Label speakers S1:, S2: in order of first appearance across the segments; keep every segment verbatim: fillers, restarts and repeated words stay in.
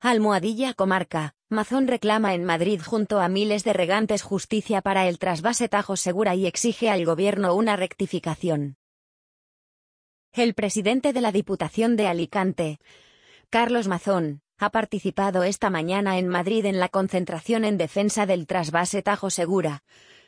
S1: Almohadilla Comarca. Mazón reclama en Madrid junto a miles de regantes justicia para el trasvase Tajo Segura y exige al gobierno una rectificación. El presidente de la Diputación de Alicante, Carlos Mazón, ha participado esta mañana en Madrid en la concentración en defensa del trasvase Tajo Segura,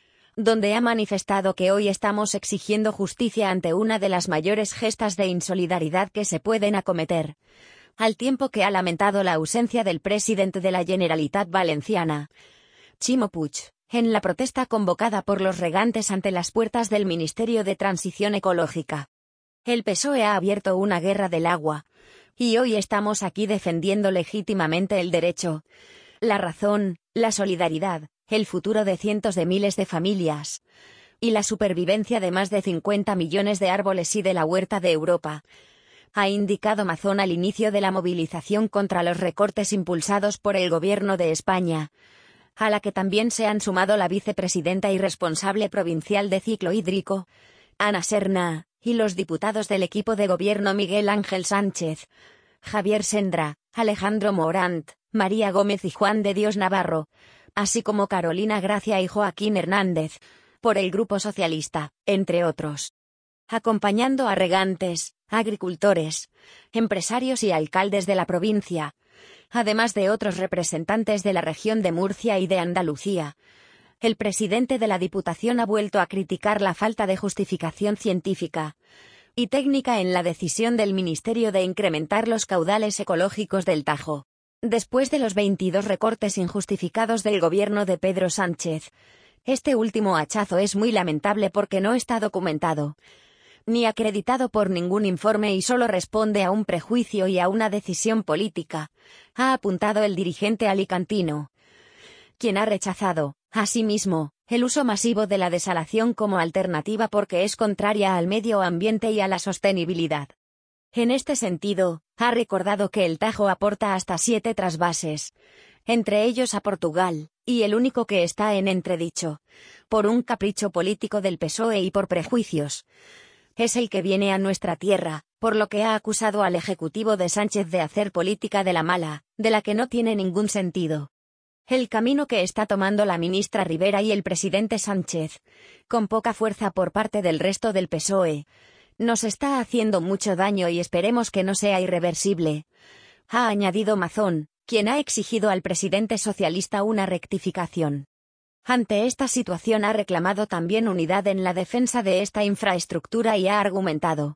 S1: donde ha manifestado que hoy estamos exigiendo justicia ante una de las mayores gestas de insolidaridad que se pueden acometer, al tiempo que ha lamentado la ausencia del presidente de la Generalitat Valenciana, Ximo Puig, en la protesta convocada por los regantes ante las puertas del Ministerio de Transición Ecológica. El P S O E ha abierto una guerra del agua, y hoy estamos aquí defendiendo legítimamente el derecho, la razón, la solidaridad, el futuro de cientos de miles de familias, y la supervivencia de más de cincuenta millones de árboles y de la huerta de Europa, ha indicado Mazón al inicio de la movilización contra los recortes impulsados por el Gobierno de España, a la que también se han sumado la vicepresidenta y responsable provincial de ciclo hídrico, Ana Serna, y los diputados del equipo de gobierno Miguel Ángel Sánchez, Javier Sendra, Alejandro Morant, María Gómez y Juan de Dios Navarro, así como Carolina Gracia y Joaquín Hernández, por el Grupo Socialista, entre otros. Acompañando a regantes, agricultores, empresarios y alcaldes de la provincia, además de otros representantes de la región de Murcia y de Andalucía, el presidente de la Diputación ha vuelto a criticar la falta de justificación científica y técnica en la decisión del Ministerio de incrementar los caudales ecológicos del Tajo. Después de los veintidós recortes injustificados del gobierno de Pedro Sánchez, este último hachazo es muy lamentable porque no está documentado ni acreditado por ningún informe y solo responde a un prejuicio y a una decisión política, ha apuntado el dirigente alicantino, quien ha rechazado, asimismo, el uso masivo de la desalación como alternativa porque es contraria al medio ambiente y a la sostenibilidad. En este sentido, ha recordado que el Tajo aporta hasta siete trasvases, entre ellos a Portugal, y el único que está en entredicho, por un capricho político del P S O E y por prejuicios, es el que viene a nuestra tierra, por lo que ha acusado al Ejecutivo de Sánchez de hacer política de la mala, de la que no tiene ningún sentido. El camino que está tomando la ministra Rivera y el presidente Sánchez, con poca fuerza por parte del resto del P S O E, nos está haciendo mucho daño y esperemos que no sea irreversible, ha añadido Mazón, quien ha exigido al presidente socialista una rectificación. Ante esta situación ha reclamado también unidad en la defensa de esta infraestructura y ha argumentado,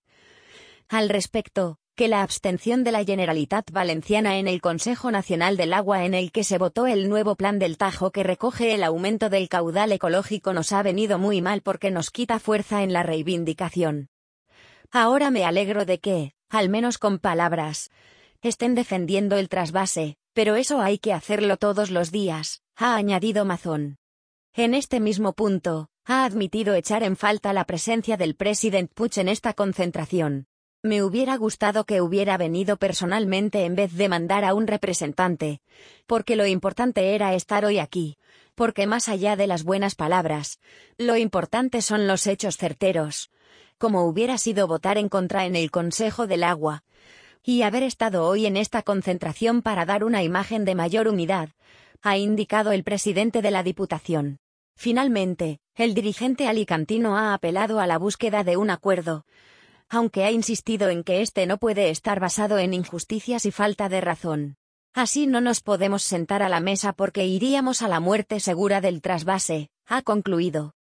S1: al respecto, que la abstención de la Generalitat Valenciana en el Consejo Nacional del Agua en el que se votó el nuevo plan del Tajo que recoge el aumento del caudal ecológico nos ha venido muy mal porque nos quita fuerza en la reivindicación. Ahora me alegro de que, al menos con palabras, estén defendiendo el trasvase, pero eso hay que hacerlo todos los días, ha añadido Mazón. En este mismo punto, ha admitido echar en falta la presencia del presidente Puig en esta concentración. Me hubiera gustado que hubiera venido personalmente en vez de mandar a un representante, porque lo importante era estar hoy aquí, porque más allá de las buenas palabras, lo importante son los hechos certeros, como hubiera sido votar en contra en el Consejo del Agua, y haber estado hoy en esta concentración para dar una imagen de mayor unidad, ha indicado el presidente de la Diputación. Finalmente, el dirigente alicantino ha apelado a la búsqueda de un acuerdo, aunque ha insistido en que este no puede estar basado en injusticias y falta de razón. Así no nos podemos sentar a la mesa porque iríamos a la muerte segura del trasvase, ha concluido.